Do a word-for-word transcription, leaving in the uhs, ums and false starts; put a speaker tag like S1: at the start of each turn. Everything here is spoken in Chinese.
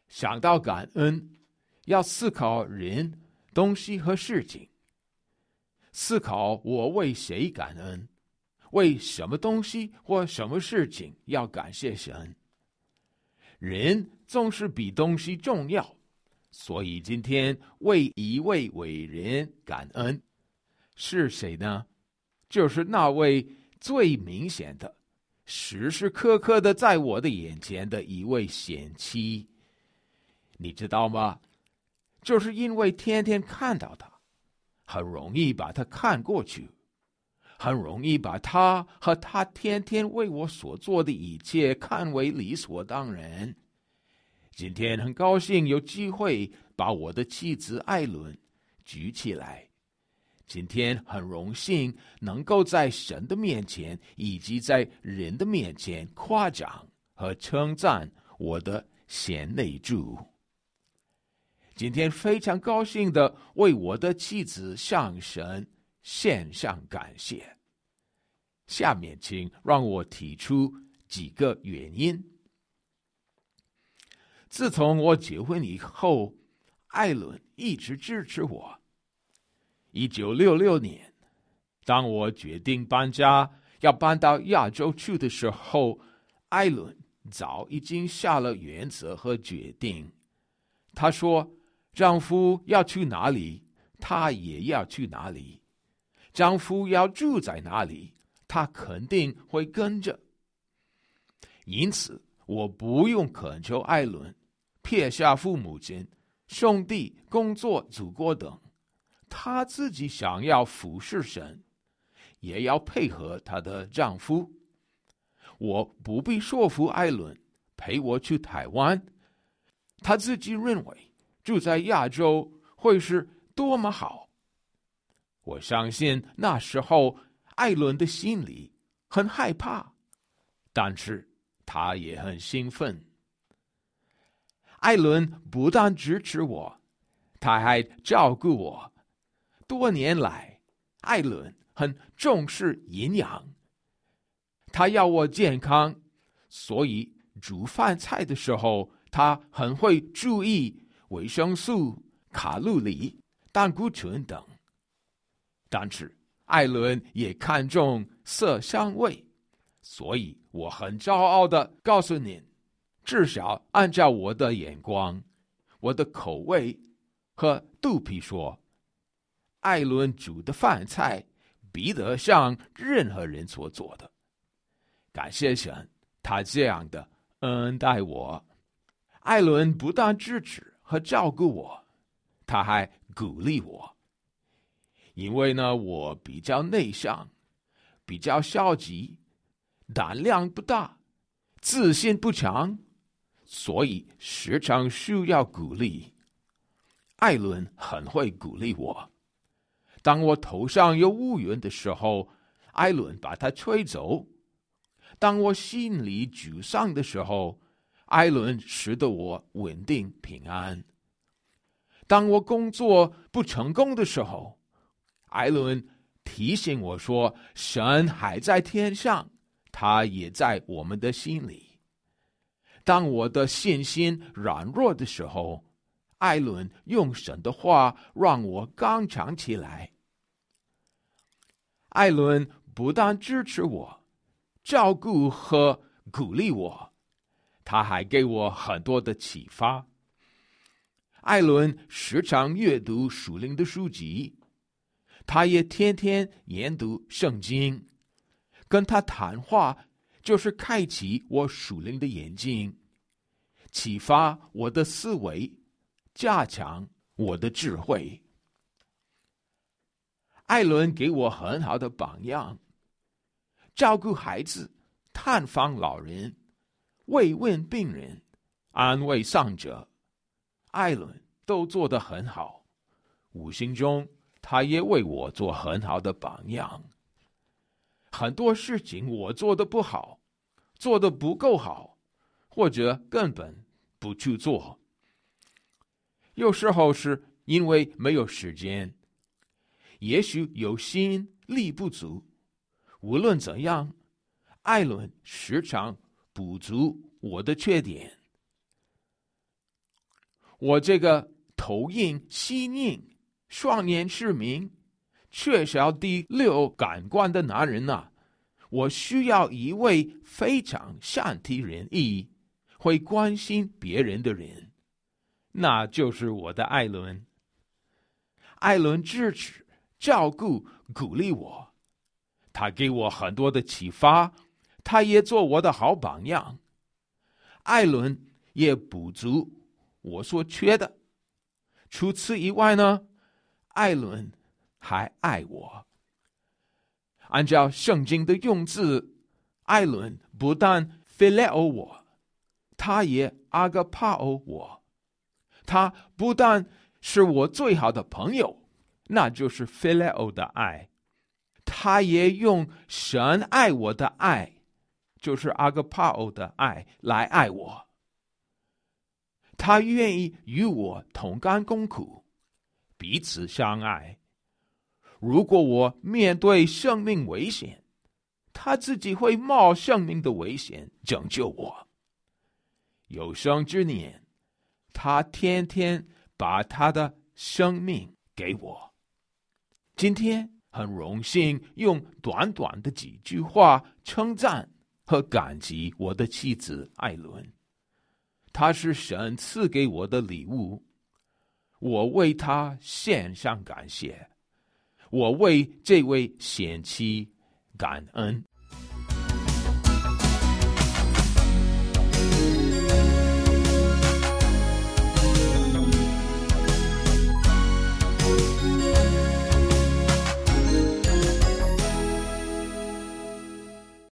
S1: 想到感恩，要思考人、东西和事情。思考我为谁感恩，为什么东西或什么事情要感谢神。人总是比东西重要，所以今天为一位伟人感恩。是谁呢？就是那位最明显的，时时刻刻的在我的眼前的一位贤妻。你知道吗？就是因为天天看到他，很容易把他看过去，很容易把他和他天天为我所做的一切看为理所当然。今天很高兴有机会把我的妻子艾伦举起来。今天很荣幸能够在神的面前以及在人的面前夸奖和称赞我的贤内助。今天非常高兴的为我的妻子向神献上感谢。下面请让我提出几个原因。自从我结婚以后，艾伦一直支持我。一九六六年，当我决定搬家，要搬到亚洲去的时候，艾伦早已经下了原则和决定。他说，丈夫要去哪里，他也要去哪里；丈夫要住在哪里，他肯定会跟着。因此，我不用恳求艾伦撇下父母亲、兄弟、工作、祖国等。她自己想要服侍神，也要配合她的丈夫。我不必说服艾伦陪我去台湾，她自己认为住在亚洲会是多么好。我相信那时候艾伦的心里很害怕，但是他也很兴奋。艾伦不但支持我，他还照顾我。多年来，艾伦很重视营养，他要我健康，所以煮饭菜的时候，他很会注意维生素、卡路里、胆固醇等。但是艾伦也看重色香味，所以我很骄傲地告诉您，至少按照我的眼光、我的口味和肚皮说，艾伦煮的饭菜比得上任何人所做的。感谢神，他这样的恩待我。艾伦不但支持和照顾我，他还鼓励我。因为呢，我比较内向，比较消极，胆量不大，自信不强，所以时常需要鼓励。艾伦很会鼓励我。当我头上有乌云的时候，艾伦把它吹走；当我心里沮丧的时候，艾伦使得我稳定平安；当我工作不成功的时候，艾伦提醒我说，神还在天上，他也在我们的心里。当我的信心软弱的时候，艾伦用神的话让我刚强起来。艾伦不但支持我、照顾和鼓励我，他还给我很多的启发。艾伦时常阅读属灵的书籍，他也天天研读圣经。跟他谈话就是开启我属灵的眼睛，启发我的思维，加强我的智慧。艾伦给我很好的榜样，照顾孩子，探访老人，慰问病人，安慰丧者，艾伦都做得很好。无形中，他也为我做很好的榜样。很多事情我做得不好，做得不够好，或者根本不去做。有时候是因为没有时间，也许有心力不足。无论怎样，艾伦时常补足我的缺点。 我这个头硬心硬、双眼失明、缺少第六感官的男人啊，我需要一位非常善体人意、会关心别人的人，那就是我的艾伦。艾伦支持、照顾、鼓励我，他给我很多的启发，他也做我的好榜样。艾伦也补足我所缺的。除此以外呢，艾伦还爱我。按照圣经的用字，艾伦不但 phileo 我，他也 agapao 我。他不但是我最好的朋友，那就是 phileo 的爱，他也用神爱我的爱，就是 agapao 的爱来爱我。他愿意与我同甘共苦，彼此相爱。如果我面对生命危险，他自己会冒生命的危险拯救我。有生之年，他天天把他的生命给我。今天很荣幸用短短的几句话称赞和感激我的妻子艾伦，她是神赐给我的礼物，我为她献上感谢，我为这位贤妻感恩。